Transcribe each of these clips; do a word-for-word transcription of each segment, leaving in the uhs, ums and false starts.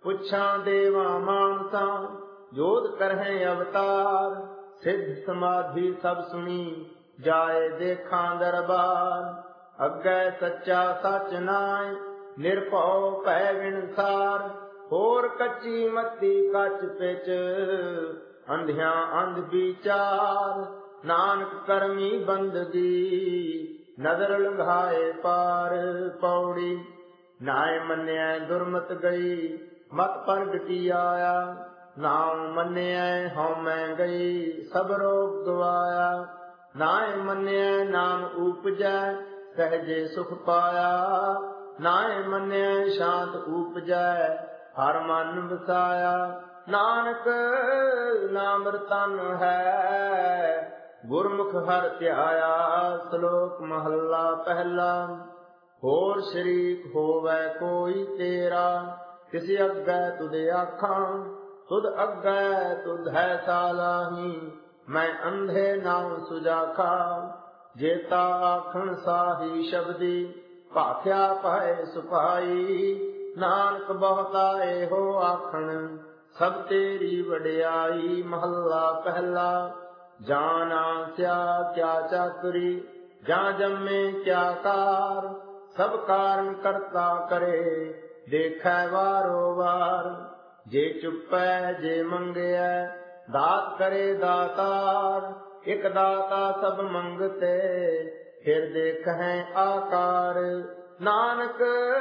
ਪੁੱਛਾਂ ਦੇਵਾਂ ਮਾਨਸਾਂ ਜੋਧ ਕਰਹਿ ਅਵਤਾਰ। ਸਿੱਧ ਸਮਾਧੀ ਸਭ ਸੁਣੀ ਜਾਏ ਦੇਖਾਂ ਦਰਬਾਰ। ਅੱਗੇ ਸੱਚਾ ਸੱਚ ਨਾਇ ਨਿਰਭਉ ਭੈ ਵਿਣਸਾਰ। ਹੋਰ ਕੱਚੀ ਮੱਤੀ ਕੱਚ ਪਿਚ ਅੰਧਿਆਂ ਅੰਧ ਵਿਚਾਰ। ਨਾਨਕ ਕਰਮੀ ਬੰਦਗੀ ਨਦਰ ਲੰਘਾਏ ਪਾਰ। ਪੌੜੀ ਨਾਇ ਮੰਨਿਐ ਦੁਰਮਤ ਗਈ ਮਤ ਪ੍ਰਗਟੀ ਆਇਆ। ਨਾਮ ਮੰਨਿਐ ਹਉਮੈ ਗਈ ਸਭ ਰੋਗ ਗਵਾਇਆ। ਨਾਇ ਮੰਨਿਐ ਨਾਮ ਊਪਜੈ ਸਹਿਜੇ ਸੁਖ ਪਾਇਆ। ਨਾਇ ਮੰਨਿਐ ਸ਼ਾਂਤ ਊਪਜੈ ਹਰ ਮਨ ਵਸਾਇਆ। ਨਾਨਕ ਨਾਮ ਰਤਨ ਹੈ ਗੁਰਮੁਖ ਹਰਿ ਧਿਆਇਆ। ਸ਼ਲੋਕ ਮਹੱਲਾ ਪਹਿਲਾ। ਹੋਰ ਸ਼ਰੀਕ ਹੋਵੈ ਕੋਈ ਤੇਰਾ ਤਿਸ ਅੱਗੇ ਤੁਧ ਆਖਾਂ। ਤੁਧ ਅੱਗੇ ਤੁਧ ਹੈ ਸਾਲਾਹੀ ਮੈਂ ਅੰਧੇ ਨਾਮ ਸੁਜਾਖਾ। ਜੇਤਾ ਆਖਣ ਸਾਹੀ ਸ਼ਬਦੀ ਭਾਖਿਆ ਪਾਏ ਸੁਭਾਈ। ਨਾਨਕ ਬਹੁਤਾ ਇਹੋ ਆਖਣ ਸਭ ਤੇਰੀ ਵਡਿਆਈ। ਮਹੱਲਾ ਪਹਿਲਾ। ਜਾਂ ਨਾ ਸਿਆ ਕਿਆ ਚਾਤੁਰੀ ਜਾਂ ਜੰਮੇ ਕਿਆ ਕਾਰ। ਸਭ ਕਾਰਨ ਕਰਤਾ ਕਰੇ ਦੇਖੈ ਵਾਰੋ ਵਾਰ। ਜੇ ਚੁੱਪੈ ਜੇ ਮੰਗਿਆ ਦਾਤ ਕਰੇ ਦਾਤਾਰ। ਇਕ ਦਾਤਾ ਸਭ ਮੰਗਤੇ ਫਿਰ ਦੇਖਹਿ ਆਕਾਰ। ਨਾਨਕ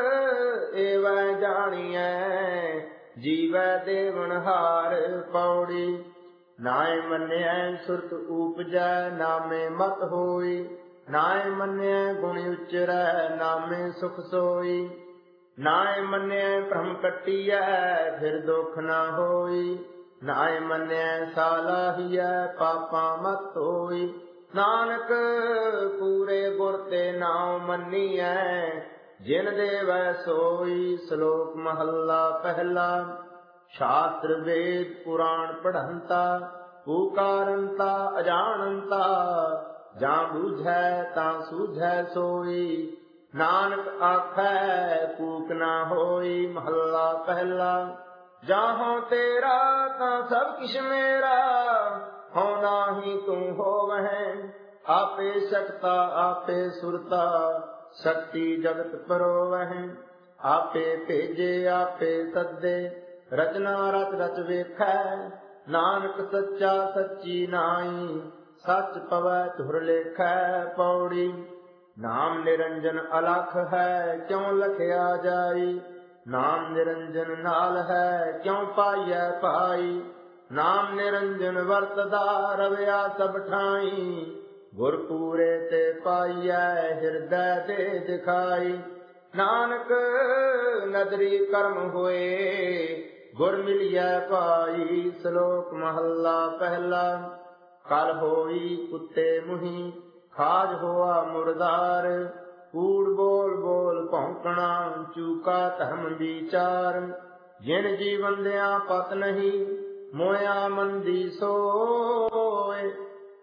ਏਵੈ ਜਾਣੀਐ ਜੀਵੈ ਦੇਵਨਹਾਰ। ਪੌੜੀ ਨਾਇ ਮੰਨਿਐ ਸੁਰਤ ਊਪਜੈ ਨਾਮੇ ਮਤ ਹੋਈ। ਨਾਇ ਮੰਨਿਐ ਗੁਣ ਉਚਰੈ ਨਾਮੇ ਸੁਖ ਸੋਈ। ਨਾਇ ਮੰਨਿਐ ਭ੍ਰਮ ਕੱਟੀਐ ਫਿਰ ਦੁਖ ਨਾ ਹੋਈ। ਨਾਇ ਮੰਨਿਐ ਸਾਲਾਹੀਐ ਪਾਪਾਂ ਮਤ ਹੋਈ। ਨਾਨਕ ਪੂਰੇ ਗੁਰ ਤੇ ਨਾਉ ਮੰਨੀਐ ਜਿਨ ਦੇਵੈ ਸੋਈ। ਸ਼ਲੋਕ ਮਹੱਲਾ ਪਹਿਲਾ। ਸ਼ਾਸਤਰ ਵੇਦ ਪੁਰਾਣ ਪੜ੍ਹੰਤਾ ਊਕਾਰੰਤਾ ਅਜਾਣੰਤਾ। ਜਾਂ ਬੂਝੈ ਤਾਂ ਸੂਝੈ ਸੋਈ। ਨਾਨਕ ਆਖੈ ਕੂਕ ਨਾ ਹੋਈ। ਮਹੱਲਾ ਪਹਿਲਾ। ਜਾਹੋ ਤੇਰਾ ਤਾਂ ਸਭ ਕਿਛ ਮੇਰਾ ਹਉ ਨਾਹੀ ਤੂੰ ਹੋਵਹਿ। ਆਪੇ ਸਕਤਾ ਆਪੇ ਸੁਰਤਾ ਸ਼ਕਤੀ ਜਗਤ ਪਰੋਵਹਿ। ਆਪੇ ਭੇਜੇ ਆਪੇ ਸੱਦੇ ਰਚਨਾ ਰਚ ਰਚ ਵੇਖੈ। ਨਾਨਕ ਸੱਚਾ ਸੱਚੀ ਨਾਈ ਸੱਚ ਪਵੈ ਧੁਰ ਲੇਖੈ। ਪੌੜੀ ਨਾਮ ਨਿਰੰਜਨ ਅਲਖ ਹੈ ਕਿਉ ਲਖਿਆ ਜਾਈ। ਨਾਮ ਨਿਰੰਜਨ ਨਾਲ ਹੈ ਕਿਉ ਪਾਈਐ ਭਾਈ। ਨਾਮ ਨਿਰੰਜਨ ਵਰਤਦਾ ਰਵਿਆ ਸਭ ਠਾਈ। ਗੁਰ ਪੂਰੇ ਤੇ ਪਾਈਐ ਹਿਰਦੈ ਦੇ ਦਿਖਾਈ। ਨਾਨਕ ਨਦਰੀ ਕਰਮ ਹੋਏ ਗੁਰ ਮਿਲਿਐ ਭਾਈ। ਸ਼ਲੋਕ ਮਹੱਲਾ ਪਹਿਲਾ। ਕਲ ਹੋਈ ਕੁੱਤੇ ਮੁਹੀ ਖਾਜ ਹੋਆ ਮੁਰਦਾਰ। ਕੂੜ ਬੋਲ ਬੋਲ ਭੌਂਕਣਾ ਚੂਕਾ ਧਰਮ ਵਿਚਾਰ। ਜਿਨ ਜੀਵਨ ਦਿਆਂ ਪਤ ਨਹੀਂ ਮੋਇਆ ਮੰਦੀ ਸੋਏ।